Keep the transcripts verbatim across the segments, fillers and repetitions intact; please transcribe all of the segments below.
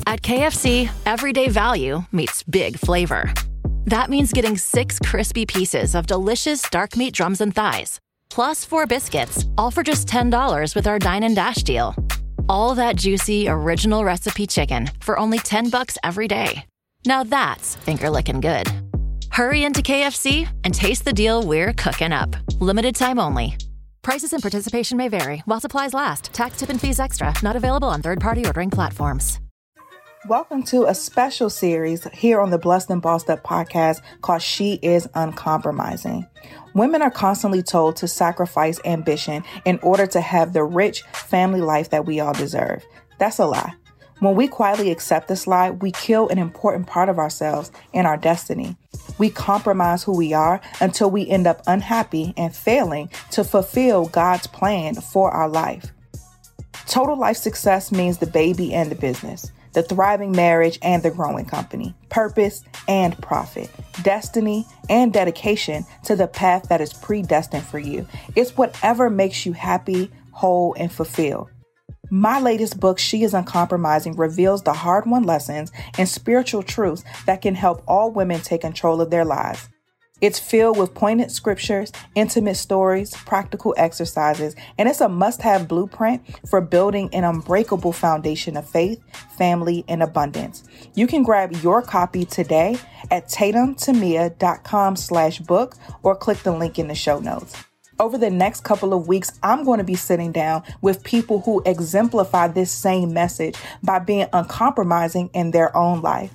At K F C, everyday value meets big flavor. That means getting six crispy pieces of delicious dark meat drums and thighs, plus four biscuits, all for just ten dollars with our Dine and Dash deal. All that juicy, original recipe chicken for only ten bucks every day. Now that's finger-licking good. Hurry into K F C and taste the deal we're cooking up. Limited time only. Prices and participation may vary while supplies last. Tax, tip, and fees extra. Not available on third-party ordering platforms. Welcome to a special series here on the Blessed and Bossed Up podcast called She is Uncompromising. Women are constantly told to sacrifice ambition in order to have the rich family life that we all deserve. That's a lie. When we quietly accept this lie, we kill an important part of ourselves and our destiny. We compromise who we are until we end up unhappy and failing to fulfill God's plan for our life. Total life success means the baby and the business, the thriving marriage and the growing company, purpose and profit, destiny and dedication to the path that is predestined for you. It's whatever makes you happy, whole, and fulfilled. My latest book, She is Uncompromising, reveals the hard-won lessons and spiritual truths that can help all women take control of their lives. It's filled with poignant scriptures, intimate stories, practical exercises, and it's a must-have blueprint for building an unbreakable foundation of faith, family, and abundance. You can grab your copy today at tatumtemia.com slash book or click the link in the show notes. Over the next couple of weeks, I'm going to be sitting down with people who exemplify this same message by being uncompromising in their own life.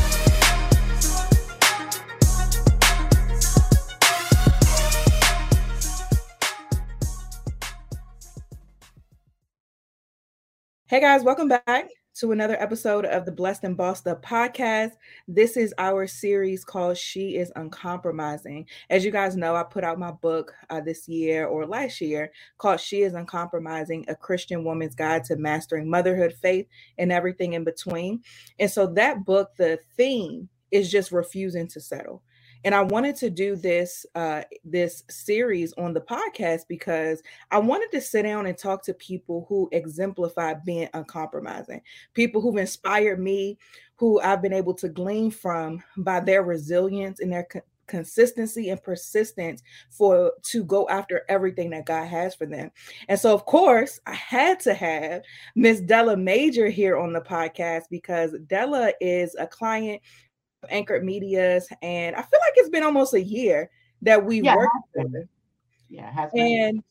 Hey guys, welcome back to another episode of the Blessed and Bossed Up podcast. This is our series called She is Uncompromising. As you guys know, I put out my book uh, this year or last year called She is Uncompromising, A Christian Woman's Guide to Mastering Motherhood, Faith, and Everything in Between. And so that book, the theme is just refusing to settle. And I wanted to do this uh, this series on the podcast because I wanted to sit down and talk to people who exemplify being uncompromising, people who've inspired me, who I've been able to glean from by their resilience and their co- consistency and persistence for to go after everything that God has for them. And so, of course, I had to have Miss Della Major here on the podcast because Della is a client Anchored Medias, and I feel like it's been almost a year that we've yeah, worked together. Yeah, it has been. And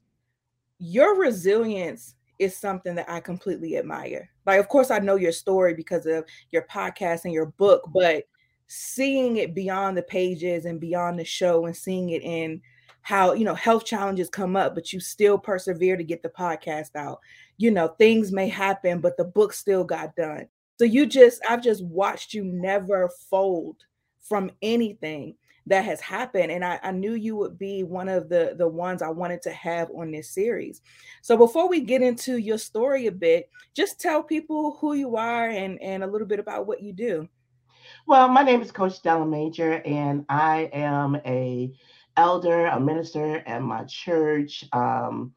your resilience is something that I completely admire. Like, of course, I know your story because of your podcast and your book, but seeing it beyond the pages and beyond the show and seeing it in how, you know, health challenges come up, but you still persevere to get the podcast out. You know, things may happen, but the book still got done. So you just, I've just watched you never fold from anything that has happened. And I, I knew you would be one of the, the ones I wanted to have on this series. So before we get into your story a bit, just tell people who you are and, and a little bit about what you do. Well, my name is Coach Della Major, and I am a elder, a minister at my church. Um,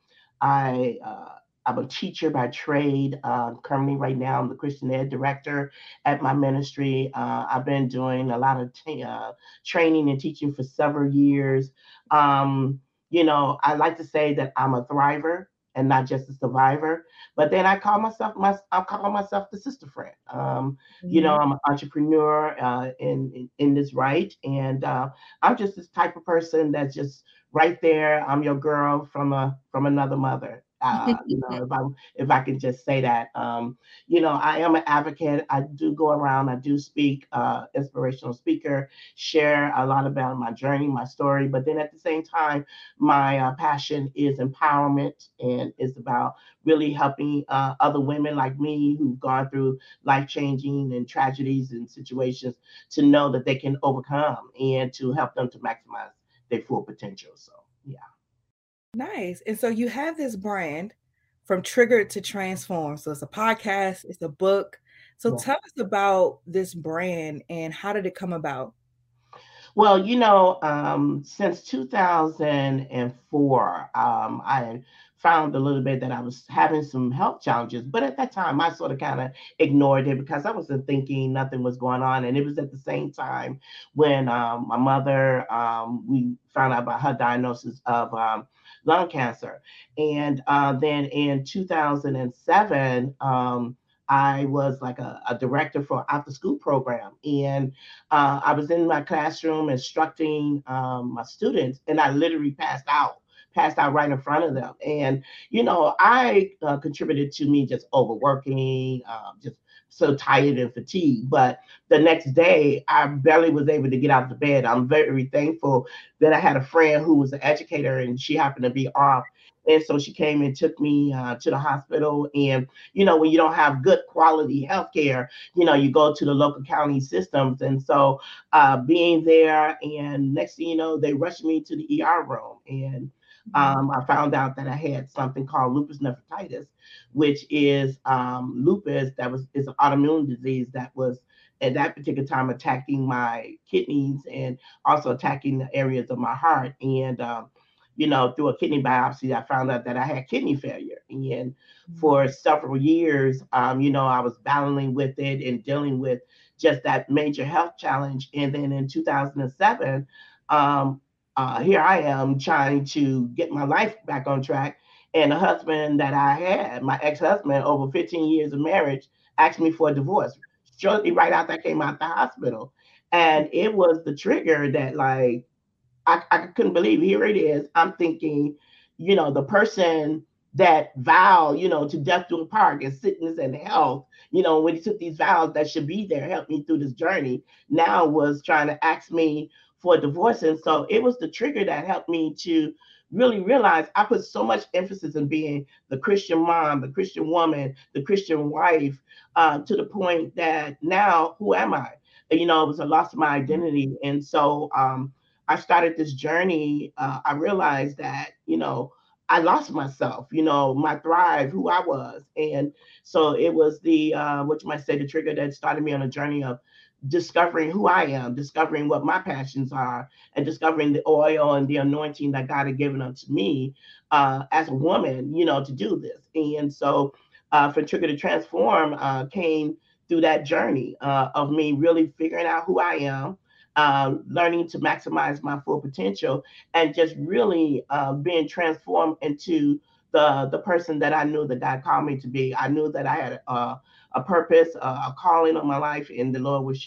I, uh, I'm a teacher by trade. Uh, currently, right now, I'm the Christian Ed director at my ministry. Uh, I've been doing a lot of t- uh, training and teaching for several years. Um, you know, I like to say that I'm a thriver and not just a survivor. But then I call myself my I call myself the sister friend. Um, mm-hmm. You know, I'm an entrepreneur uh, in, in in this right, and uh, I'm just this type of person that's just right there. I'm your girl from a from another mother. Uh, you know, if I if I can just say that, um, you know, I am an advocate. I do go around. I do speak, uh, inspirational speaker, share a lot about my journey, my story. But then at the same time, my uh, passion is empowerment, and it's about really helping uh, other women like me who've gone through life changing and tragedies and situations to know that they can overcome and to help them to maximize their full potential. So, yeah. Nice. And so you have this brand from Triggered to Transform. So it's a podcast, it's a book. So yeah. Tell us about this brand and how did it come about? Well, you know, um, since two thousand four, um, I found a little bit that I was having some health challenges. But at that time, I sort of kind of ignored it because I wasn't thinking nothing was going on. And it was at the same time when um, my mother, um, we found out about her diagnosis of um, lung cancer. And uh, then in two thousand seven, um, I was like a, a director for after school program. And uh, I was in my classroom instructing um, my students, and I literally passed out passed out right in front of them. And, you know, I uh, contributed to me just overworking, um, just so tired and fatigued. But the next day, I barely was able to get out of bed. I'm very thankful that I had a friend who was an educator and she happened to be off. And so she came and took me uh, to the hospital. And, you know, when you don't have good quality health care, you know, you go to the local county systems. And so uh, being there, and next thing you know, they rushed me to the E R room. And um, I found out that I had something called lupus nephritis, which is um, lupus that was is an autoimmune disease that was at that particular time attacking my kidneys and also attacking the areas of my heart. And um, you know, through a kidney biopsy, I found out that I had kidney failure. And for several years, um, you know, I was battling with it and dealing with just that major health challenge. And then in two thousand seven, um, uh, here I am trying to get my life back on track. And the husband that I had, my ex-husband, over fifteen years of marriage, asked me for a divorce shortly right after I came out the hospital. And it was the trigger that, like, I, I couldn't believe, here it is. I'm thinking, you know, the person that vowed, you know, to death do a part and sickness and health, you know, when he took these vows that should be there, help me through this journey, now was trying to ask me for a divorce. And so it was the trigger that helped me to really realize I put so much emphasis in being the Christian mom, the Christian woman, the Christian wife, uh, to the point that now, who am I? You know, it was a loss of my identity. And so um, I started this journey. Uh, I realized that, you know, I lost myself, you know, my thrive, who I was. And so it was the, uh, what you might say, the trigger that started me on a journey of discovering who I am, discovering what my passions are, and discovering the oil and the anointing that God had given unto me uh, as a woman, you know, to do this. And so uh, for Trigger to Transform uh, came through that journey uh, of me really figuring out who I am, uh, learning to maximize my full potential, and just really uh, being transformed into the the person that I knew that God called me to be. I knew that I had a, a purpose, a, a calling on my life, and the Lord was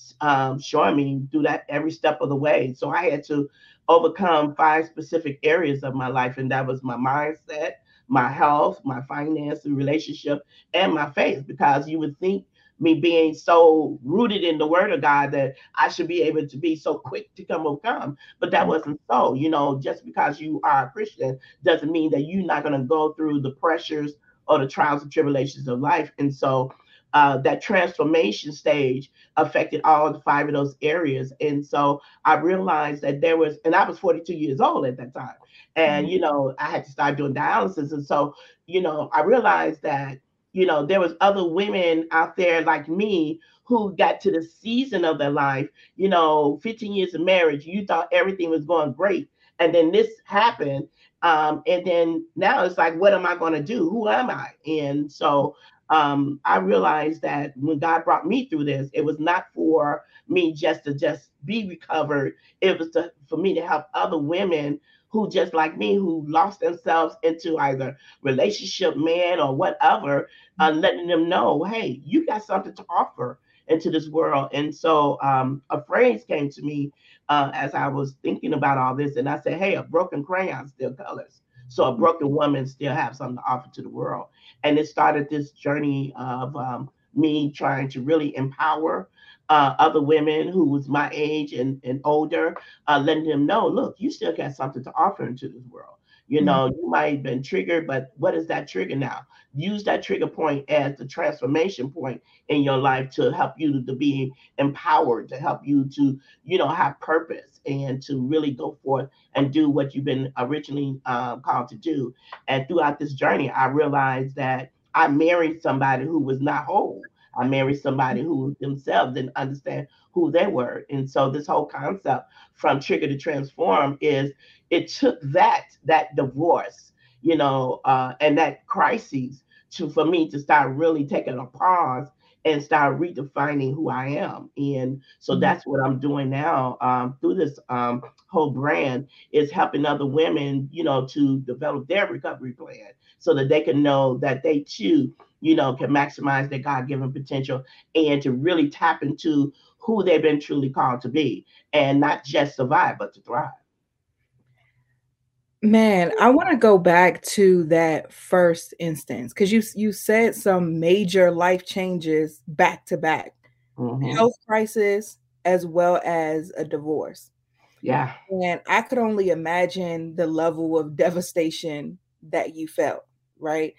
um, showing me through that every step of the way. So I had to overcome five specific areas of my life, and that was my mindset, my health, my finance and relationship, and my faith. Because you would think me being so rooted in the word of God that I should be able to be so quick to come overcome. But that wasn't so. You know, just because you are a Christian doesn't mean that you're not going to go through the pressures or the trials and tribulations of life. And so uh, that transformation stage affected all the five of those areas. And so I realized that there was, and I was forty-two years old at that time. And, you know, I had to start doing dialysis. And so, you know, I realized that, you know, there was other women out there like me who got to the season of their life, you know, fifteen years of marriage, you thought everything was going great. And then this happened. Um, and then now it's like, what am I going to do? Who am I? And so um, I realized that when God brought me through this, it was not for me just to just be recovered. It was to, for me to help other women who just like me, who lost themselves into either relationship, man, or whatever, uh, letting them know, hey, you got something to offer into this world. And so um, a phrase came to me uh, as I was thinking about all this. And I said, hey, a broken crayon still colors. So a broken woman still have something to offer to the world. And it started this journey of um, me trying to really empower uh, other women who was my age and, and older, uh, letting them know, look, you still got something to offer into this world. You know, mm-hmm. you might have been triggered, but what is that trigger now? Use that trigger point as the transformation point in your life to help you to be empowered, to help you to, you know, have purpose and to really go forth and do what you've been originally uh, called to do. And throughout this journey, I realized that I married somebody who was not whole. I married somebody who themselves didn't understand who they were. And so this whole concept from Trigger to Transform is it took that, that divorce, you know, uh, and that crisis to for me to start really taking a pause and start redefining who I am. And so Mhm. that's what I'm doing now um, through this um, whole brand is helping other women, you know, to develop their recovery plan so that they can know that they too, you know, can maximize their God-given potential and to really tap into who they've been truly called to be and not just survive, but to thrive. Man, I want to go back to that first instance because you you said some major life changes back to back, Hmm. health crisis as well as a divorce. Yeah. And I could only imagine the level of devastation that you felt, right?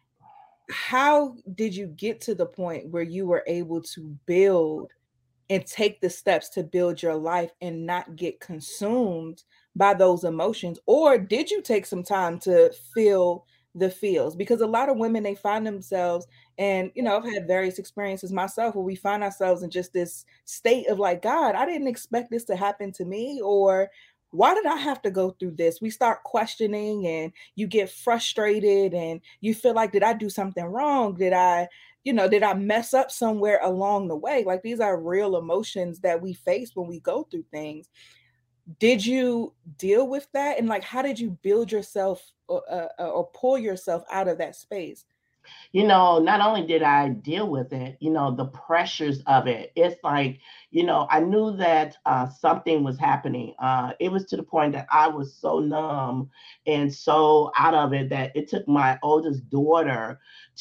How did you get to the point where you were able to build and take the steps to build your life and not get consumed by those emotions? Or did you take some time to feel the feels? Because a lot of women, they find themselves, and you know, I've had various experiences myself where we find ourselves in just this state of like, God, I didn't expect this to happen to me, or why did I have to go through this? We start questioning and you get frustrated and you feel like, did I do something wrong? Did I you know, did I mess up somewhere along the way? Like these are real emotions that we face when we go through things. Did you deal with that? And like, how did you build yourself or, uh, uh, or pull yourself out of that space? You know, not only did I deal with it, you know, the pressures of it. It's like, you know, I knew that uh, something was happening. Uh, it was to the point that I was so numb and so out of it that it took my oldest daughter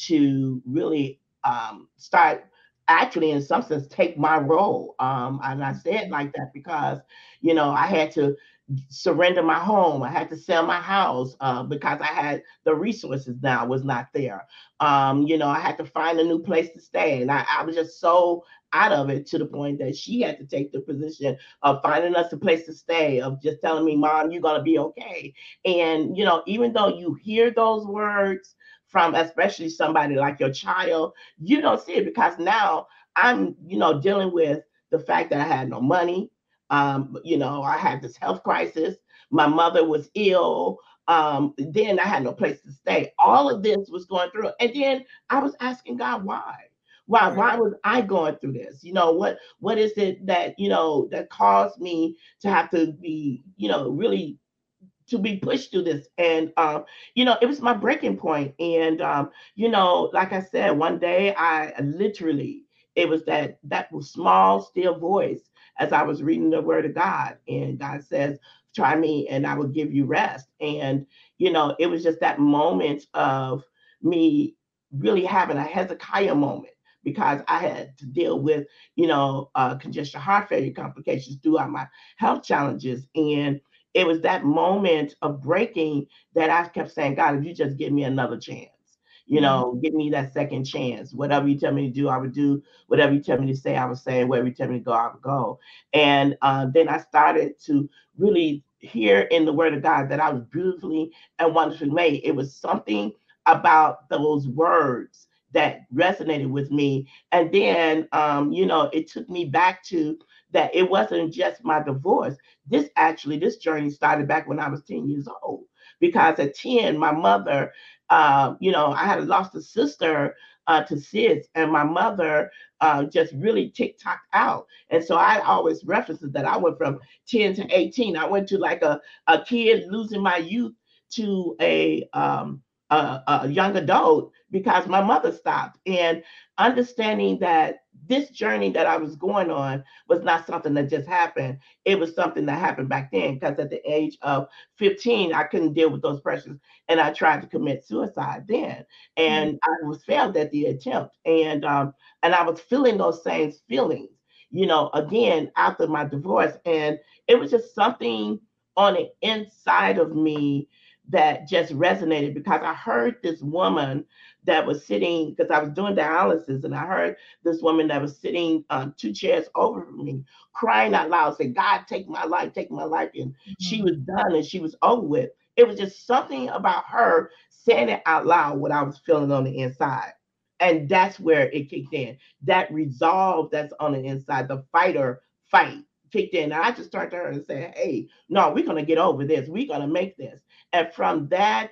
to really um, start actually in some sense take my role um and I say it like that because you know I had to surrender my home. I had to sell my house uh, because I had the resources now was not there. Um, you know, I had to find a new place to stay. And I, I was just so out of it to the point that she had to take the position of finding us a place to stay, of just telling me, Mom, you're going to be okay. And, you know, even though you hear those words from especially somebody like your child, you don't see it because now I'm, you know, dealing with the fact that I had no money. Um, you know, I had this health crisis. My mother was ill. Um, then I had no place to stay. All of this was going through. And then I was asking God, why? Why, Right. why was I going through this? You know, what what is it that, you know, that caused me to have to be, you know, really to be pushed through this. And um, you know, it was my breaking point. And um, you know, like I said, one day I literally it was that that was small, still voice as I was reading the word of God. And God says, try me and I will give you rest. And you know, it was just that moment of me really having a Hezekiah moment because I had to deal with, you know, uh, congestive heart failure complications throughout my health challenges. And it was that moment of breaking that I kept saying, God, if you just give me another chance, you Mhm. know, give me that second chance. Whatever you tell me to do, I would do. Whatever you tell me to say, I would say. Wherever you tell me to go, I would go. And uh, then I started to really hear in the word of God that I was beautifully and wonderfully made. It was something about those words that resonated with me. And then, um, you know, it took me back to that it wasn't just my divorce. This actually, this journey started back when I was ten years old. Because at ten, my mother, uh, you know, I had lost a sister uh, to S I D S, and my mother uh, just really tick-tocked out. And so I always references that I went from ten to eighteen. I went to like a, a kid losing my youth to a, um, a, a young adult because my mother stopped. And understanding that this journey that I was going on was not something that just happened. It was something that happened back then because at the age of fifteen, I couldn't deal with those pressures and I tried to commit suicide then. Mhm. And I was failed at the attempt. And um, and I was feeling those same feelings, you know, again after my divorce. And it was just something on the inside of me that just resonated because I heard this woman that was sitting because I was doing dialysis and I heard this woman that was sitting um, two chairs over from me crying out loud, say, God, take my life, take my life. And she Mhm. was done and she was over with. It was just something about her saying it out loud, what I was feeling on the inside. And that's where it kicked in. That resolve that's on the inside, the fighter fight kicked in. And I just turned to her and said, hey, no, we're going to get over this. We're going to make this. And from that,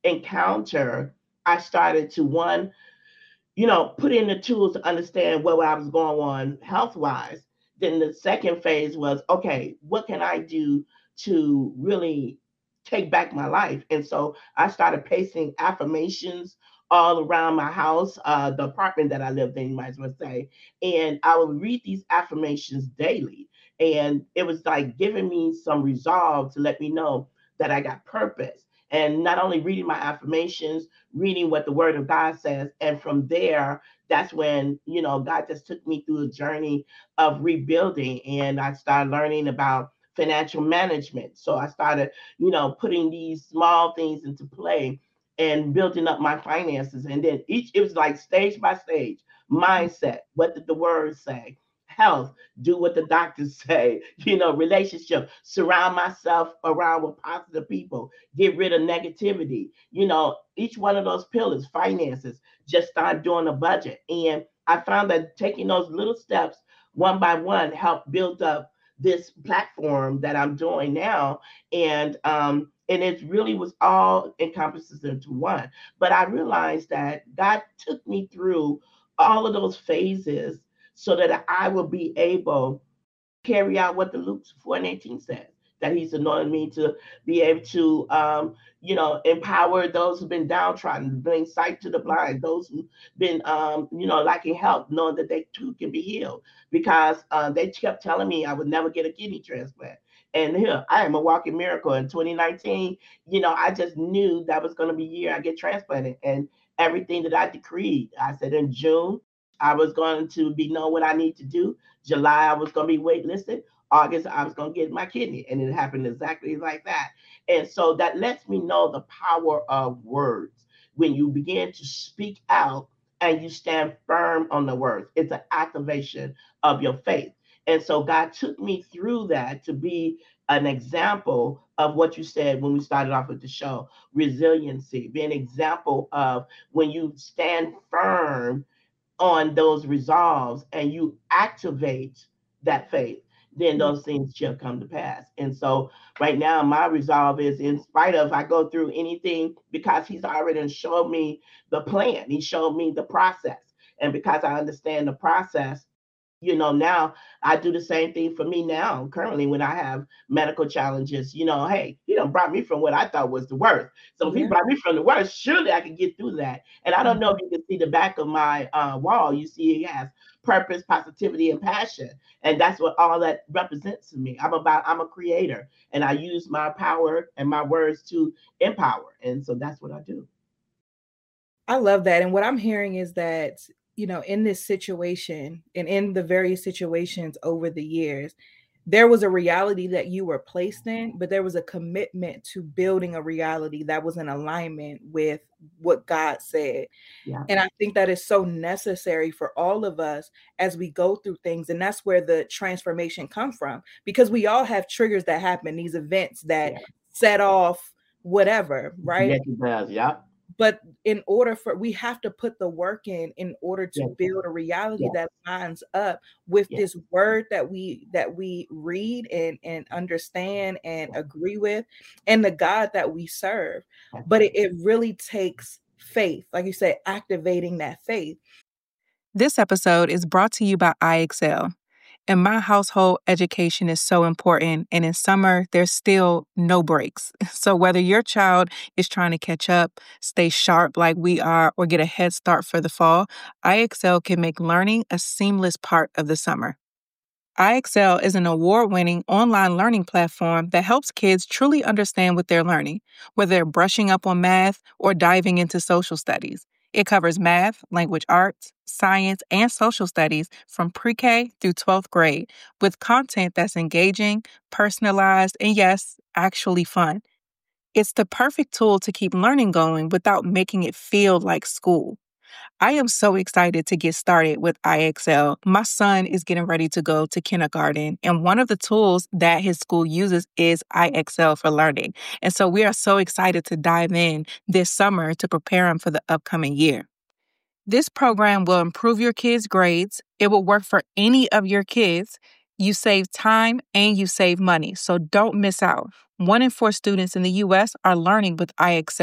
encounter, I started to, one, you know, put in the tools to understand where I was going on health wise. Then the second phase was, okay, what can I do to really take back my life? And so I started pasting affirmations all around my house, uh, the apartment that I lived in, you might as well say. And I would read these affirmations daily. And it was like giving me some resolve to let me know that I got purpose. And not only reading my affirmations, reading what the word of God says. And from there, that's when, you know, God just took me through a journey of rebuilding. And I started learning about financial management. So I started, you know, putting these small things into play and building up my finances. And then each, it was like stage by stage, mindset. What did the word say? Health, do what the doctors say, you know, relationship, surround myself around with positive people, get rid of negativity, you know, each one of those pillars, finances, just start doing a budget. And I found that taking those little steps one by one helped build up this platform that I'm doing now. And, um, and it really was all encompasses into one. But I realized that God took me through all of those phases so that I will be able to carry out what the Luke four and eighteen says, that he's anointed me to be able to, um, you know, empower those who've been downtrodden, bring sight to the blind, those who've been, um, you know, lacking help, knowing that they too can be healed. Because uh, they kept telling me I would never get a kidney transplant. And here, I am a walking miracle. In twenty nineteen, you know, I just knew that was going to be the year I get transplanted. And everything that I decreed, I said in June, I was going to be know what I need to do. July, I was going to be waitlisted. August, I was going to get my kidney. And it happened exactly like that. And so that lets me know the power of words. When you begin to speak out and you stand firm on the words, it's an activation of your faith. And so God took me through that to be an example of what you said when we started off with the show, resiliency, be an example of when you stand firm on those resolves and you activate that faith, then those things shall come to pass. And so right now, my resolve is, in spite of I go through anything, because he's already showed me the plan. He showed me the process. And because I understand the process, you know, now I do the same thing for me now, currently, when I have medical challenges. You know, hey, he done brought me from what I thought was the worst. So if Yeah. he brought me from the worst, surely I can get through that. And I don't know if you can see the back of my uh, wall. You see it has purpose, positivity, and passion. And that's what all that represents to me. I'm about, I'm a creator, and I use my power and my words to empower. And so that's what I do. I love that. And what I'm hearing is that, you know, in this situation and in the various situations over the years, there was a reality that you were placed in, but there was a commitment to building a reality that was in alignment with what God said. Yeah. And I think that is so necessary for all of us as we go through things. And that's where the transformation comes from, because we all have triggers that happen, these events that Yeah. set off whatever, right? Yes, it does. Yeah. But in order for, we have to put the work in in order to Yes. build a reality Yes. that lines up with Yes. this word that we that we read and and understand and agree with, and the God that we serve. That's But right. it, it really takes faith, like you said, activating that faith. This episode is brought to you by I Excel. In my household, education is so important, and in summer, there's still no breaks. So whether your child is trying to catch up, stay sharp like we are, or get a head start for the fall, I Excel can make learning a seamless part of the summer. I Excel is an award-winning online learning platform that helps kids truly understand what they're learning, whether they're brushing up on math or diving into social studies. It covers math, language arts, science, and social studies from pre-K through twelfth grade with content that's engaging, personalized, and yes, actually fun. It's the perfect tool to keep learning going without making it feel like school. I am so excited to get started with I Excel. My son is getting ready to go to kindergarten, and one of the tools that his school uses is I Excel for Learning. And so we are so excited to dive in this summer to prepare him for the upcoming year. This program will improve your kids' grades. It will work for any of your kids. You save time and you save money, so don't miss out. One in four students in the U S are learning with I Excel.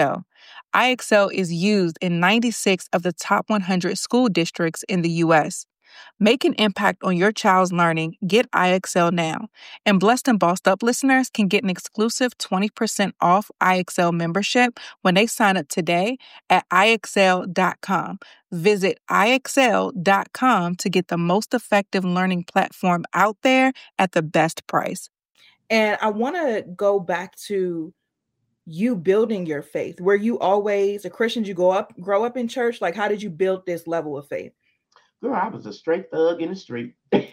iExcel is used in ninety-six of the top one hundred school districts in the U S. Make an impact on your child's learning. Get iExcel now. And Blessed and Bossed Up listeners can get an exclusive twenty percent off iExcel membership when they sign up today at i excel dot com. Visit i excel dot com to get the most effective learning platform out there at the best price. And I want to go back to you building your faith. Were you always a Christian? Did you go up, grow up in church? Like, how did you build this level of faith? Girl, I was a straight thug in the street. I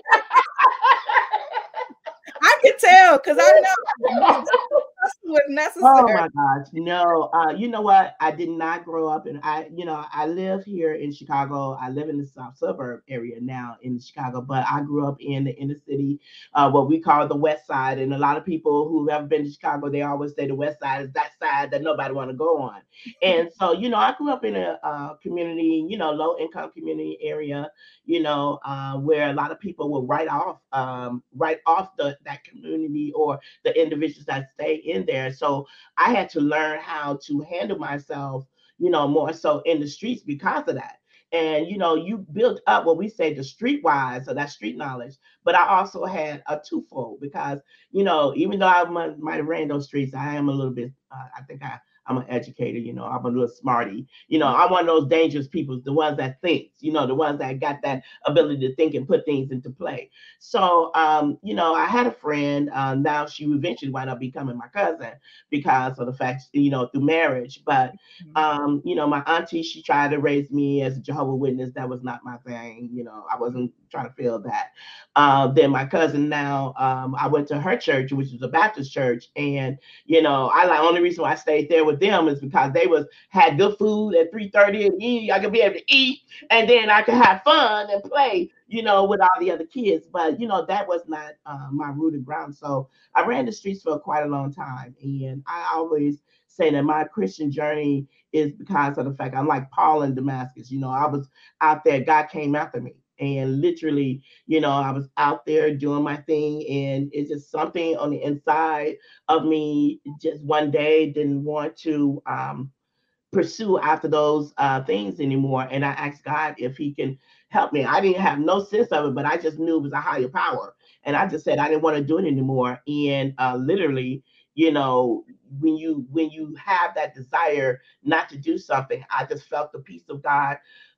can tell because I know was necessary. Oh my gosh, no. Uh, you know what? I did not grow up in. I, you know, I live here in Chicago. I live in the South Suburb area now in Chicago, but I grew up in the inner city, uh, what we call the West Side. And a lot of people who have been to Chicago, they always say the West Side is that side that nobody want to go on. And so, you know, I grew up in a uh, community, you know, low income community area, you know, uh, where a lot of people will write off, um, write off the that community or the individuals that stay in there. So I had to learn how to handle myself, you know, more so in the streets because of that. And, you know, you build up what we say the streetwise, so that street knowledge. But I also had a twofold because, you know, even though I might, might have ran those streets, I am a little bit, uh, I think I, I'm an educator, you know, I'm a little smarty. You know, I'm one of those dangerous people, the ones that thinks, you know, the ones that got that ability to think and put things into play. So, um, you know, I had a friend, uh, now she eventually wound up becoming my cousin because of the fact, you know, through marriage. But, um, you know, my auntie, she tried to raise me as a Jehovah's Witness. That was not my thing. You know, I wasn't trying to feel that. Uh, then my cousin now, um, I went to her church, which was a Baptist church. And, you know, I like only reason why I stayed there with them is because they was had good food at three thirty and eat. I could be able to eat and then I could have fun and play, you know, with all the other kids. But, you know, that was not uh, my rooted ground. So I ran the streets for quite a long time. And I always say that my Christian journey is because of the fact I'm like Paul in Damascus. You know, I was out there, God came after me. And literally, you know, I was out there doing my thing, and it's just something on the inside of me just one day didn't want to um, pursue after those uh, things anymore. And I asked God if he can help me. I didn't have no sense of it, but I just knew it was a higher power. And I just said I didn't want to do it anymore. And uh, literally, you know, when you when you have that desire not to do something, I just felt the peace of God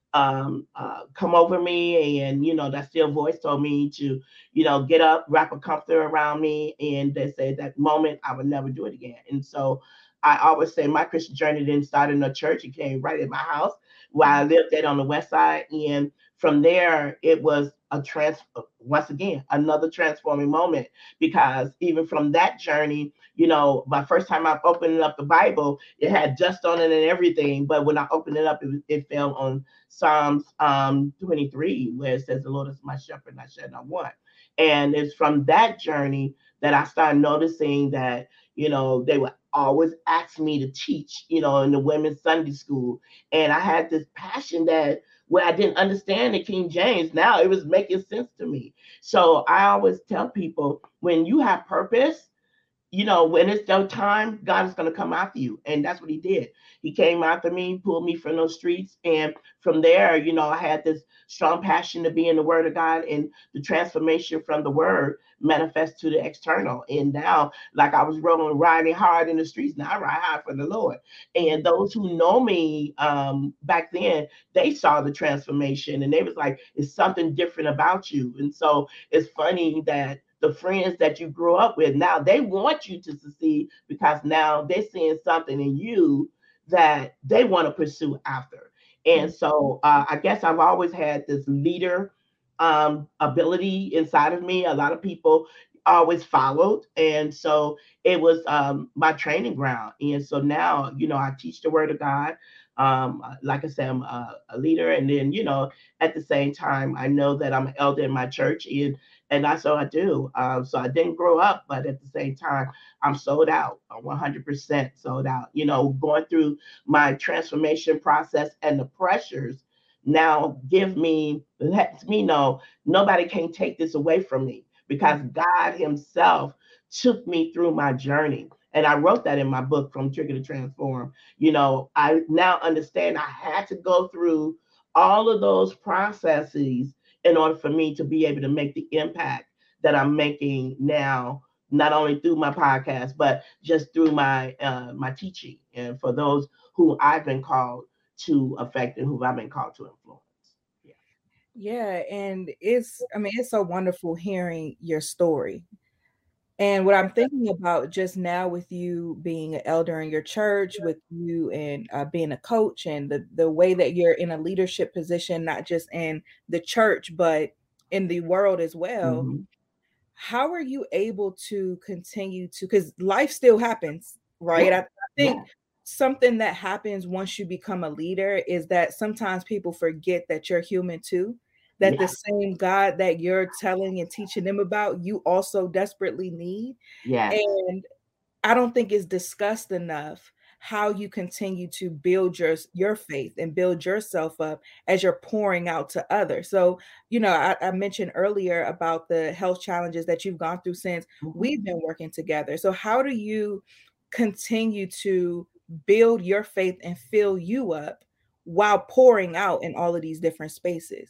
um uh come over me, and you know that still voice told me to, you know, get up, wrap a comforter around me, and they said that moment I would never do it again. And so I always say my Christian journey didn't start in a church. It came right in my house where I lived at on the West Side, and from there it was a trans once again another transforming moment, because even from that journey, you know, my first time I opened up the Bible, it had dust on it and everything, but when I opened it up, it, it fell on Psalms um, twenty-three, where it says, "The Lord is my shepherd, and I shall not want." And it's from that journey that I started noticing that, you know, they would always ask me to teach, you know, in the women's Sunday school. And I had this passion that where I didn't understand the King James, now it was making sense to me. So I always tell people, when you have purpose, you know, when it's their time, God is going to come after you. And that's what he did. He came after me, pulled me from those streets. And from there, you know, I had this strong passion to be in the word of God, and the transformation from the word manifests to the external. And now, like I was rolling, riding hard in the streets, now I ride hard for the Lord. And those who know me um, back then, they saw the transformation, and they was like, it's something different about you. And so it's funny that the friends that you grew up with, now they want you to succeed because now they're seeing something in you that they want to pursue after. And so uh, I guess I've always had this leader um, ability inside of me. A lot of people always followed. And so it was um, my training ground. And so now, you know, I teach the word of God. Um, like I said, I'm a, a leader. And then, you know, at the same time, I know that I'm an elder in my church, and and that's what I do. Um, so I didn't grow up, but at the same time, I'm sold out. I'm one hundred percent sold out. You know, going through my transformation process and the pressures now give me, lets me know nobody can take this away from me, because God himself took me through my journey. And I wrote that in my book, From Trigger to Transform. You know, I now understand I had to go through all of those processes in order for me to be able to make the impact that I'm making now, not only through my podcast, but just through my uh, my teaching, and for those who I've been called to affect and who I've been called to influence. Yeah. Yeah, and it's, I mean, it's so wonderful hearing your story. And what I'm thinking about just now with you being an elder in your church, with you and uh, being a coach, and the, the way that you're in a leadership position, not just in the church, but in the world as well. Mm-hmm. How are you able to continue to, because life still happens, right? Yeah. I, I think Yeah. something that happens once you become a leader is that sometimes people forget that you're human too, that Yeah. the same God that you're telling and teaching them about, you also desperately need. Yes. And I don't think it's discussed enough how you continue to build your, your faith and build yourself up as you're pouring out to others. So, you know, I, I mentioned earlier about the health challenges that you've gone through since Mm-hmm. we've been working together. So how do you continue to build your faith and fill you up while pouring out in all of these different spaces?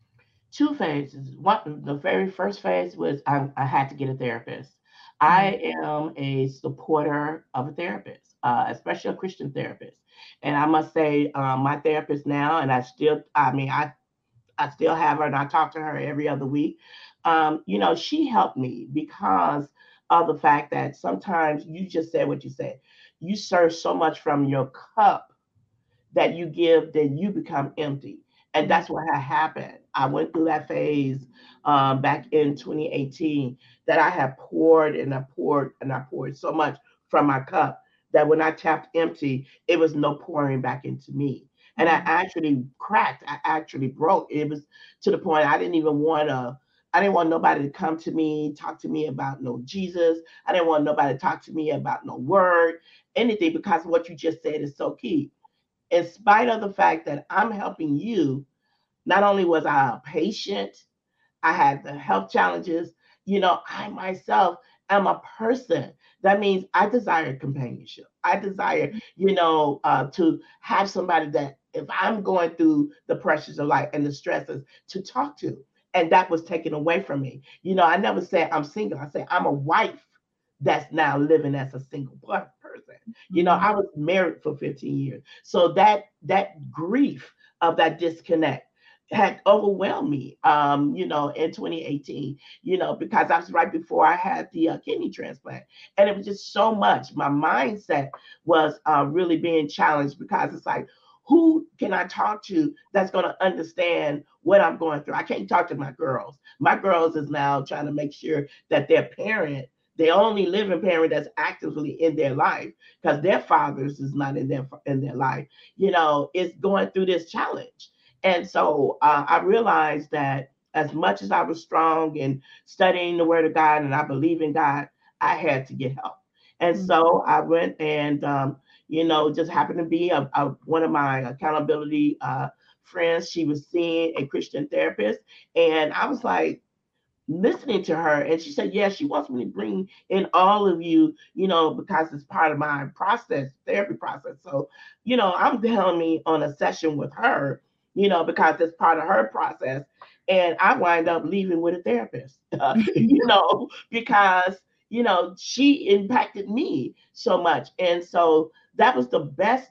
Two phases. One, the very first phase was I, I had to get a therapist. Mhm. I am a supporter of a therapist, uh, especially a Christian therapist. And I must say, um, my therapist now, and I still, I mean, I, I still have her and I talk to her every other week. Um, you know, she helped me because of the fact that sometimes you just said what you said. You serve so much from your cup that you give, then you become empty. And that's what had happened. I went through that phase um, back in twenty eighteen that I had poured and I poured and I poured so much from my cup that when I tapped empty, it was no pouring back into me. And I actually cracked. I actually broke. It was to the point I didn't even want to, I didn't want nobody to come to me, talk to me about no Jesus. I didn't want nobody to talk to me about no word, anything, because what you just said is so key. In spite of the fact that I'm helping you, not only was I a patient, I had the health challenges, you know, I myself am a person. That means I desire companionship. I desire, you know, uh, to have somebody that if I'm going through the pressures of life and the stresses to talk to. And that was taken away from me. You know, I never said I'm single. I said I'm a wife that's now living as a single person. You know, I was married for fifteen years. So that that grief of that disconnect had overwhelmed me, um, you know, in twenty eighteen, you know, because I was right before I had the uh, kidney transplant. And it was just so much. My mindset was uh, really being challenged because it's like, who can I talk to that's going to understand what I'm going through? I can't talk to my girls. My girls is now trying to make sure that their parent, the only living parent that's actively in their life, because their fathers is not in their in their life, you know, is going through this challenge. And so uh, I realized that as much as I was strong in studying the Word of God and I believe in God, I had to get help. And mm-hmm. so I went and, um, you know, just happened to be a, a, one of my accountability uh, friends. She was seeing a Christian therapist. And I was like, listening to her, and she said, yeah, she wants me to bring in all of you, you know, because it's part of my process, therapy process. So, you know, I'm telling me on a session with her, you know, because it's part of her process. And I wind up leaving with a therapist, uh, you know, because, you know, she impacted me so much. And so that was the best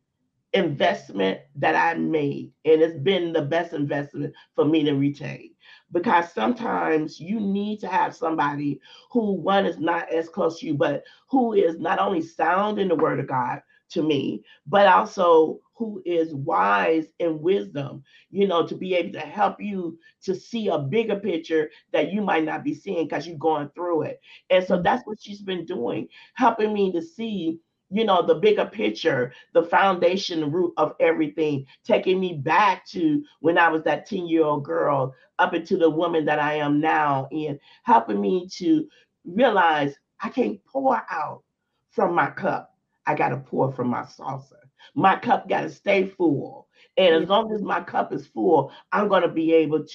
investment that I made. And it's been the best investment for me to retain. Because sometimes you need to have somebody who, one, is not as close to you, but who is not only sound in the Word of God to me, but also who is wise in wisdom, you know, to be able to help you to see a bigger picture that you might not be seeing because you're going through it. And so that's what she's been doing, helping me to see, you know, the bigger picture, the foundation, the root of everything, taking me back to when I was that ten-year-old girl up into the woman that I am now, and helping me to realize I can't pour out from my cup. I got to pour from my saucer. My cup got to stay full. And as long as my cup is full, I'm going to be able to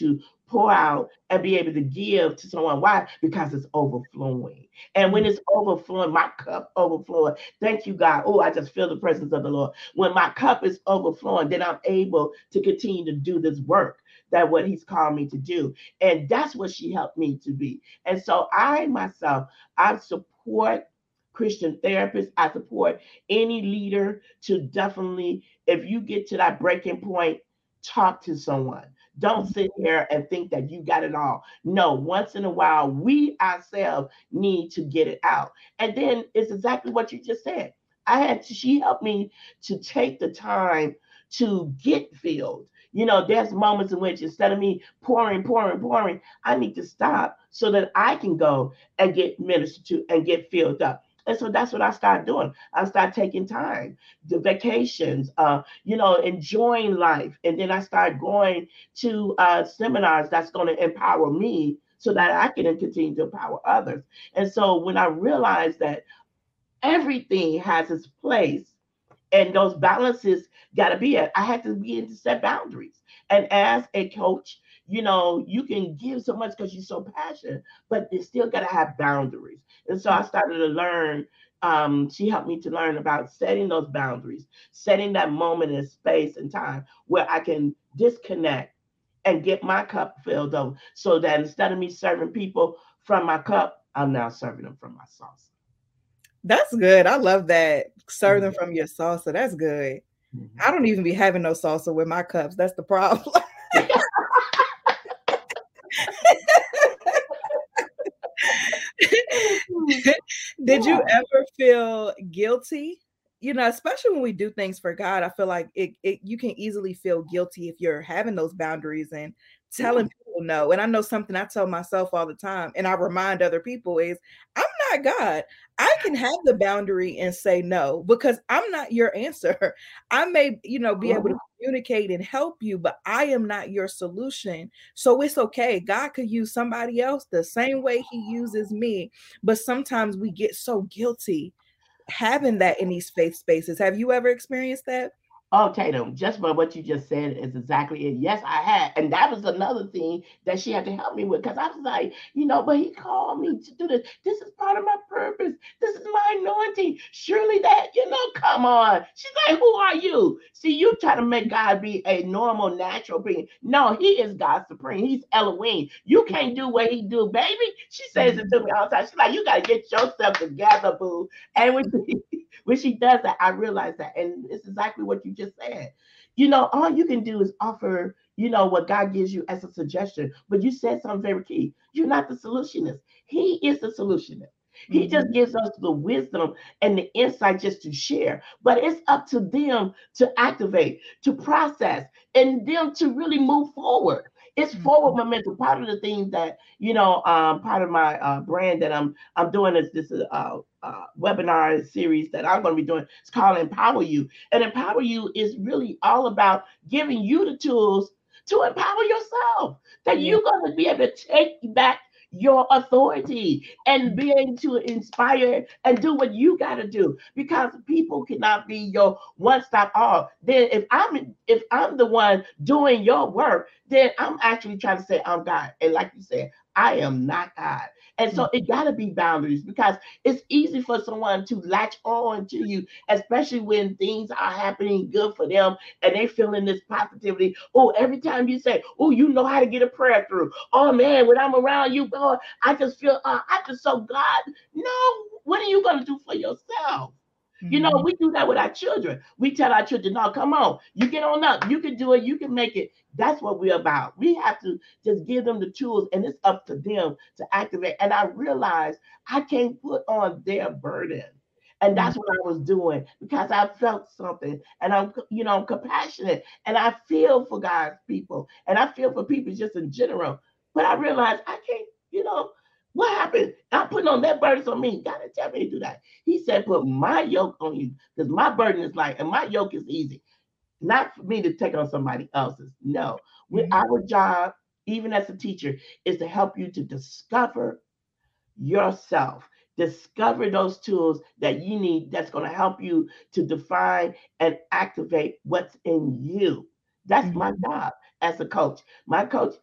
pour out and be able to give to someone. Why? Because it's overflowing. And when it's overflowing, my cup overflowing. Thank you, God. Oh, I just feel the presence of the Lord. When my cup is overflowing, then I'm able to continue to do this work that what he's called me to do. And that's what she helped me to be. And so I myself, I support Christian therapists. I support any leader to definitely, if you get to that breaking point, talk to someone. Don't sit here and think that you got it all. No, once in a while, we ourselves need to get it out. And then it's exactly what you just said. I had to, she helped me to take the time to get filled. You know, there's moments in which instead of me pouring, pouring, pouring, I need to stop so that I can go and get ministered to and get filled up. And so that's what I started doing. I started taking time, the vacations, uh, you know, enjoying life. And then I started going to uh, seminars that's going to empower me so that I can continue to empower others. And so when I realized that everything has its place and those balances got to be at, I had to begin to set boundaries. And as a coach, you know, you can give so much because you're so passionate, but you still got to have boundaries. And so I started to learn. Um, she helped me to learn about setting those boundaries, setting that moment in space and time where I can disconnect and get my cup filled up so that instead of me serving people from my cup, I'm now serving them from my saucer. That's good. I love that. Serve them from your salsa. That's good. Mm-hmm. I don't even be having no salsa with my cups. That's the problem. Did you ever feel guilty? You know, especially when we do things for God, I feel like it, it you can easily feel guilty if you're having those boundaries and telling yeah. people no. And I know something I tell myself all the time, and I remind other people is, I'm not God. I can have the boundary and say no because I'm not your answer. I may, you know, be able to communicate and help you, but I am not your solution. So it's okay. God could use somebody else the same way he uses me. But sometimes we get so guilty having that in these faith spaces. Have you ever experienced that? Oh, Tatum, just for what you just said is exactly it. Yes, I had. And that was another thing that she had to help me with because I was like, you know, but he called me to do this. This is part of my purpose. This is my anointing. Surely that, you know, come on. She's like, who are you? See, you try to make God be a normal, natural being. No, he is God supreme. He's Elohim. You can't do what he do, baby. She says it to me all the time. She's like, you got to get yourself together, boo. And when she, when she does that, I realize that. And it's exactly what you just said. You know, all you can do is offer, you know, what God gives you as a suggestion. But you said something very key. You're not the solutionist. He is the solutionist. He mm-hmm. just gives us the wisdom and the insight just to share. But it's up to them to activate, to process, and them to really move forward. It's forward momentum. Part of the things that, you know, um, part of my uh, brand that I'm I'm doing is this uh, uh, webinar series that I'm going to be doing. It's called Empower You. And Empower You is really all about giving you the tools to empower yourself, that yeah. you're going to be able to take back your authority and be able to inspire and do what you got to do, because people cannot be your one-stop all. Then if I'm if I'm the one doing your work, then I'm actually trying to say I'm God. And like you said, I am not God. And so it got to be boundaries, because it's easy for someone to latch on to you, especially when things are happening good for them and they feeling this positivity. Oh, every time you say, oh, you know how to get a prayer through. Oh, man, when I'm around you, God, I just feel, uh, I just so God. No, what are you going to do for yourself? Mm-hmm. You know, we do that with our children. We tell our children, no, come on, you get on up. You can do it. You can make it. That's what we're about. We have to just give them the tools, and it's up to them to activate. And I realized I can't put on their burden. And that's what I was doing, because I felt something, and I'm, you know, I'm compassionate, and I feel for God's people, and I feel for people just in general. But I realized I can't, you know, what happened? I'm putting on that burden on me. God didn't tell me to do that. He said, put my yoke on you, because my burden is light and my yoke is easy. Not for me to take on somebody else's. No. Mm-hmm. Our job, even as a teacher, is to help you to discover yourself. Discover those tools that you need that's going to help you to define and activate what's in you. That's mm-hmm. my job as a coach. My coach,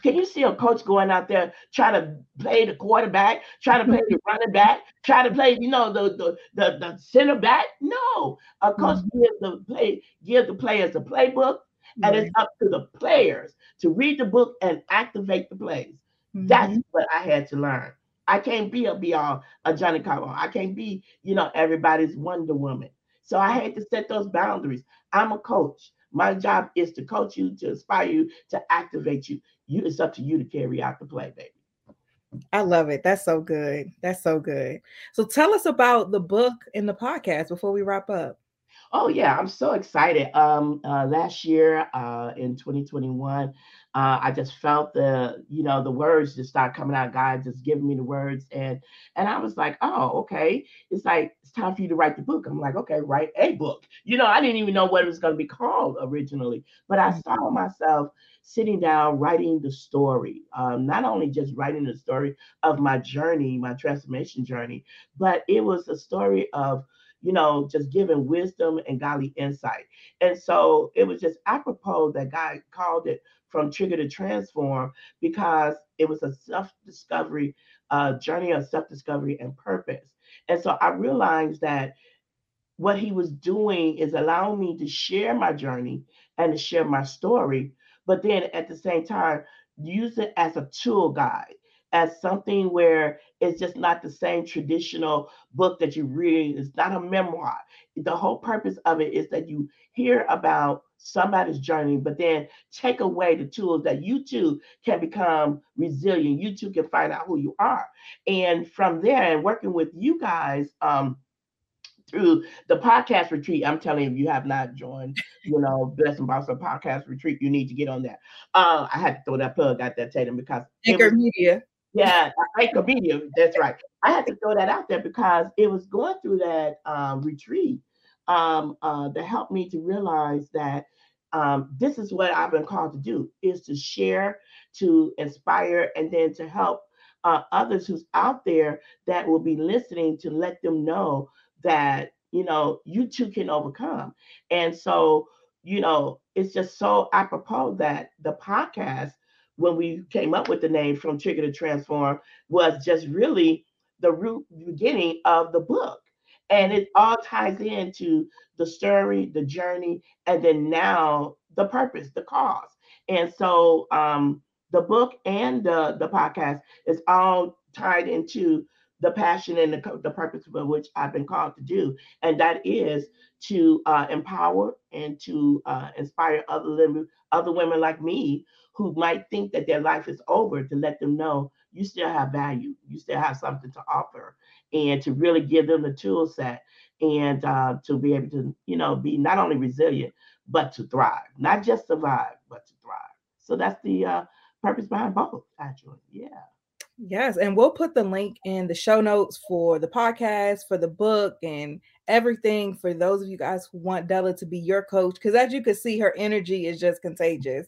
can you see a coach going out there trying to play the quarterback, trying to play the running back, trying to play, you know, the the the, the center back? No, a coach mm-hmm. gives the play, give the players a playbook, and right. it's up to the players to read the book and activate the plays. Mm-hmm. That's what I had to learn. I can't be a be all a Johnny Carbone. I can't be, you know, everybody's Wonder Woman. So I had to set those boundaries. I'm a coach. My job is to coach you, to inspire you, to activate you. You, it's up to you to carry out the play, baby. I love it. That's so good. That's so good. So tell us about the book and the podcast before we wrap up. Oh, yeah, I'm so excited. Um, uh, last year uh, in twenty twenty-one, uh, I just felt the, you know, the words just start coming out. God just giving me the words. And and I was like, oh, okay. It's like, it's time for you to write the book. I'm like, okay, write a book. You know, I didn't even know what it was going to be called originally. But I saw myself sitting down, writing the story, um, not only just writing the story of my journey, my transformation journey, but it was a story of, you know, just giving wisdom and godly insight. And so it was just apropos that God called it From Trigger to Transform, because it was a self-discovery uh, journey of self-discovery and purpose. And so I realized that what he was doing is allowing me to share my journey and to share my story, but then at the same time, use it as a tool guide, as something where it's just not the same traditional book that you read. It's not a memoir. The whole purpose of it is that you hear about somebody's journey, but then take away the tools that you too can become resilient. You too can find out who you are. And from there, and working with you guys, um, through the podcast retreat, I'm telling you, if you have not joined, you know, Blessed and Boss Up podcast retreat, you need to get on that. Uh, I had to throw that plug out there, Tatum, because Anchor was, Media. Yeah, Anchor Media. That's right. I had to throw that out there because it was going through that um, retreat um, uh, that helped me to realize that um, this is what I've been called to do: is to share, to inspire, and then to help uh, others who's out there that will be listening, to let them know that, you know, you too can overcome. And so, you know, it's just so apropos that the podcast, when we came up with the name From Trigger to Transform, was just really the root beginning of the book. And it all ties into the story, the journey, and then now the purpose, the cause. And so um, the book and the, the podcast is all tied into the passion and the, the purpose for which I've been called to do. And that is to uh, empower and to uh, inspire other, other women like me who might think that their life is over, to let them know you still have value, you still have something to offer, and to really give them the tool set, and uh, to be able to, you know, be not only resilient, but to thrive, not just survive, but to thrive. So that's the uh, purpose behind both, actually. Yeah. Yes, and we'll put the link in the show notes for the podcast, for the book, and everything for those of you guys who want Della to be your coach, because as you can see, her energy is just contagious.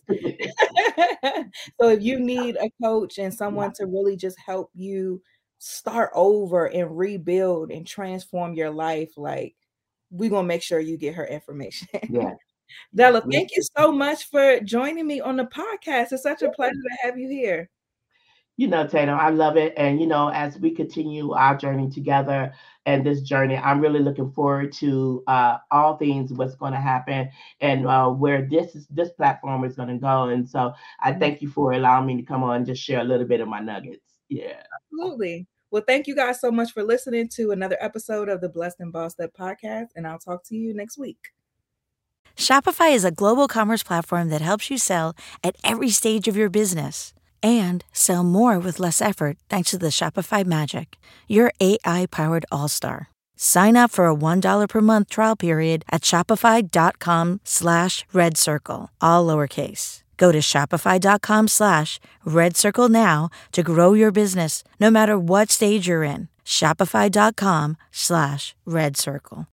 So if you need a coach and someone to really just help you start over and rebuild and transform your life, like, we're going to make sure you get her information. Yeah. Della, thank you so much for joining me on the podcast. It's such a pleasure to have you here. You know, Tatum, I love it. And, you know, as we continue our journey together and this journey, I'm really looking forward to uh, all things, what's going to happen, and uh, where this is, this platform is going to go. And so I thank you for allowing me to come on and just share a little bit of my nuggets. Yeah. Absolutely. Well, thank you guys so much for listening to another episode of the Blessed and Bossed Up podcast. And I'll talk to you next week. Shopify is a global commerce platform that helps you sell at every stage of your business and sell more with less effort thanks to the Shopify Magic, your A I-powered all-star. Sign up for a one dollar per month trial period at shopify.com slash red circle, all lowercase. Go to shopify.com slash red circle now to grow your business no matter what stage you're in. Shopify.com slash red circle.